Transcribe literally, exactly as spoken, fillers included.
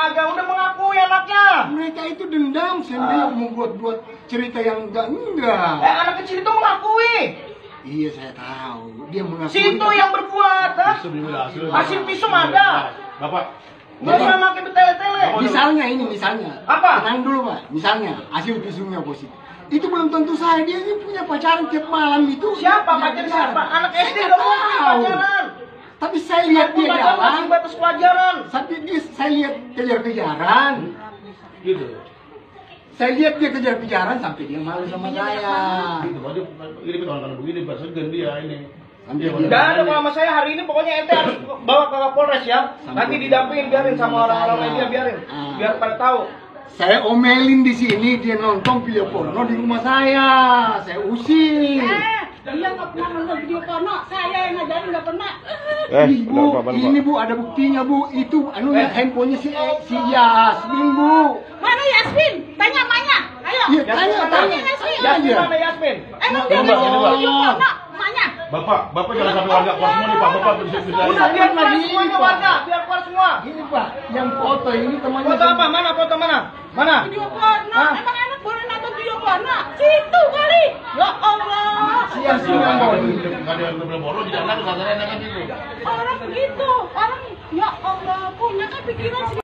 kagak, udah mengakui anaknya. Mereka itu dendam sendiri ah. membuat-buat cerita yang enggak-enggak. Eh, anak kecil itu mengakui. Iya, saya tahu. Dia mengakui. Situ yang berbuat, ha? Hasil visum ada. Bapak, nggak usah makin bertele-tele. Misalnya ini, misalnya. Apa? Tenang dulu, Pak. Misalnya, hasil visumnya positif. Itu belum tentu saya, dia ini punya pacaran tiap malam itu. Siapa pacar siapa? Anak S D nggak boleh punya pacaran. Tapi saya lihat dia jalan. Masih batas pelajaran. Tapi dia, saya lihat kejar-kejaran. Gitu. Saya lihat dia kejar-kejaran sampai dia malu sama saya. Gitu, dia ini orang begini, bahasa dia ini. Gak ada kalau sama saya hari ini pokoknya ente harus bawa ke Polres ya. Nanti didampingin biarin sama orang-orang media biarin. Biar pada tahu. Saya omelin di sini dia nonton video porno di rumah saya. Saya usir. Eh, dia nggak pernah nonton video porno. Saya yang ngajarin nggak pernah. Eh, Ibu, ini Bu ada buktinya Bu. Itu anu eh. handphonenya si si Yasmin Bu. Mana Yasmin? Tanya Manya. Ayo. Ya, tanya, tanya Yasmin. Yasmin mana Yasmin? Emang dia nonton video porno? Manya. Bapak, Bapak jangan sampai warga keluar semua nih Pak. Bapak bisa bisa. Udah biar keluar semuanya warga, biar keluar semua. Ini Pak, yang foto ini temannya. Foto apa? Mana foto mana? Mana? Video porno. Emang enak boleh nonton video porno? Situ kali. Ya Allah. Si Yasmin yang bawa. Enggak ada yang belum porno di jalan, katanya enak kan itu. Orang begitu. Orang ya Allah punya kan pikiran